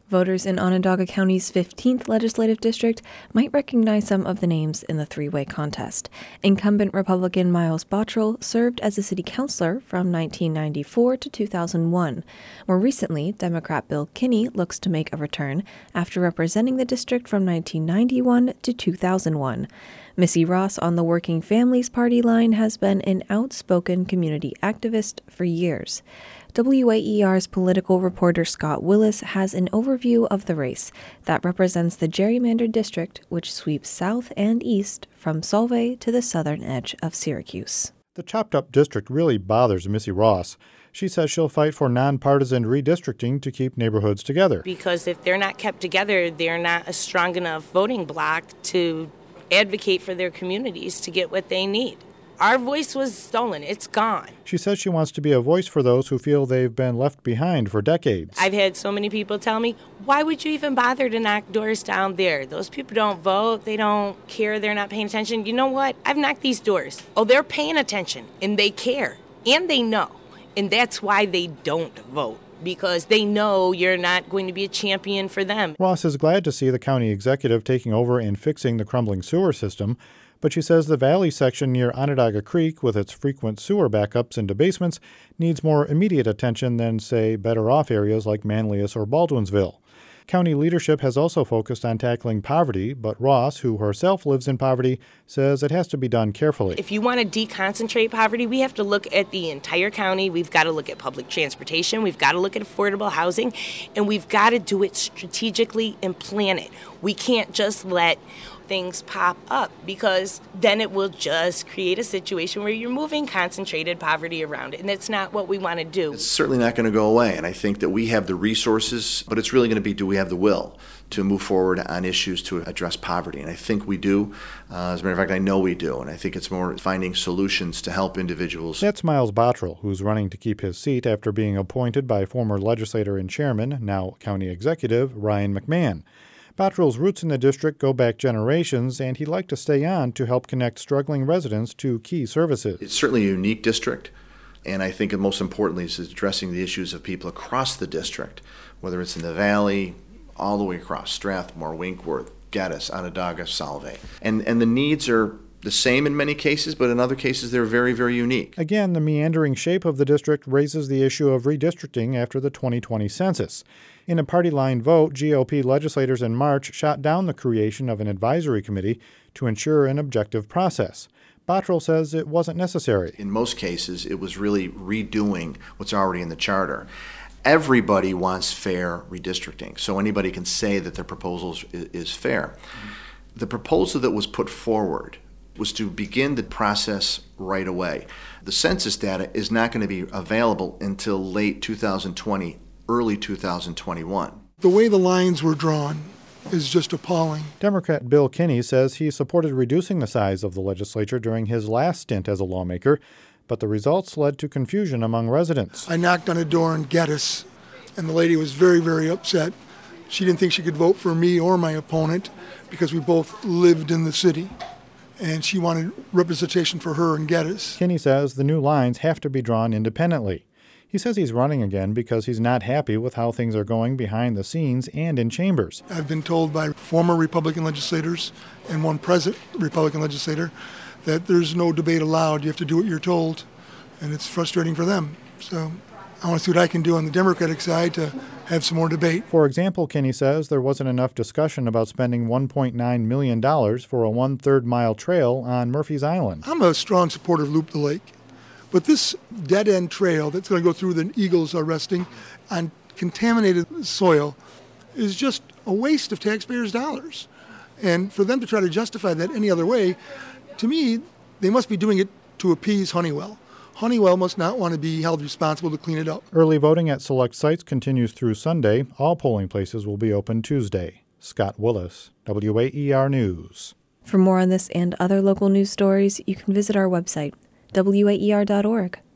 Voters in Onondaga County's 15th legislative district might recognize some of the names in the three-way contest. Incumbent Republican Miles Bottrell served as a city councilor from 1994 to 2001. More recently, Democrat Bill Kinney looks to make a return after representing the district from 1991 to 2001. Missy Ross on the Working Families Party line has been an outspoken community activist for years. WAER's political reporter Scott Willis has an overview of the race that represents the gerrymandered district, which sweeps south and east from Solvay to the southern edge of Syracuse. The chopped-up district really bothers Missy Ross. She says she'll fight for nonpartisan redistricting to keep neighborhoods together. Because if they're not kept together, they're not a strong enough voting bloc to advocate for their communities to get what they need. Our voice was stolen. It's gone. She says she wants to be a voice for those who feel they've been left behind for decades. I've had so many people tell me, why would you even bother to knock doors down there? Those people don't vote. They don't care. They're not paying attention. You know what? I've knocked these doors. Oh, they're paying attention, and they care, and they know. And that's why they don't vote, because they know you're not going to be a champion for them. Ross is glad to see the county executive taking over and fixing the crumbling sewer system, but she says the valley section near Onondaga Creek, with its frequent sewer backups into basements, needs more immediate attention than, say, better-off areas like Manlius or Baldwinsville. County leadership has also focused on tackling poverty, but Ross, who herself lives in poverty, says it has to be done carefully. If you want to deconcentrate poverty, we have to look at the entire county. We've got to look at public transportation. We've got to look at affordable housing, and we've got to do it strategically and plan it. We can't just let things pop up, because then it will just create a situation where you're moving concentrated poverty around it, and it's not what we want to do. It's certainly not going to go away, and I think that we have the resources, but it's really going to be, do we have the will to move forward on issues to address poverty? And I think we do. As a matter of fact, I know we do, and I think it's more finding solutions to help individuals. That's Miles Bottrell, who's running to keep his seat after being appointed by former legislator and chairman, now county executive, Ryan McMahon. Bottrell's roots in the district go back generations, and he'd like to stay on to help connect struggling residents to key services. It's certainly a unique district, and I think most importantly is addressing the issues of people across the district, whether it's in the valley, all the way across, Strathmore, Winkworth, Geddes, Onondaga, Solvay. And the needs are the same in many cases, but in other cases they're very, very unique. Again, the meandering shape of the district raises the issue of redistricting after the 2020 census. In a party-line vote, GOP legislators in March shot down the creation of an advisory committee to ensure an objective process. Bottrell says it wasn't necessary. In most cases, it was really redoing what's already in the charter. Everybody wants fair redistricting, so anybody can say that their proposal is fair. The proposal that was put forward was to begin the process right away. The census data is not going to be available until late 2020, early 2021. The way the lines were drawn is just appalling. Democrat Bill Kinney says he supported reducing the size of the legislature during his last stint as a lawmaker, but the results led to confusion among residents. I knocked on a door in Geddes, and the lady was very, very upset. She didn't think she could vote for me or my opponent because we both lived in the city, and she wanted representation for her in Geddes. Kinney says the new lines have to be drawn independently. He says he's running again because he's not happy with how things are going behind the scenes and in chambers. I've been told by former Republican legislators and one present Republican legislator that there's no debate allowed. You have to do what you're told, and it's frustrating for them. So I want to see what I can do on the Democratic side to have some more debate. For example, Kinney says there wasn't enough discussion about spending $1.9 million for a 1/3 mile trail on Murphy's Island. I'm a strong supporter of Loop the Lake. But this dead-end trail that's going to go through the Eagles are resting on contaminated soil is just a waste of taxpayers' dollars. And for them to try to justify that any other way, to me, they must be doing it to appease Honeywell. Honeywell must not want to be held responsible to clean it up. Early voting at select sites continues through Sunday. All polling places will be open Tuesday. Scott Willis, WAER News. For more on this and other local news stories, you can visit our website, waer.org.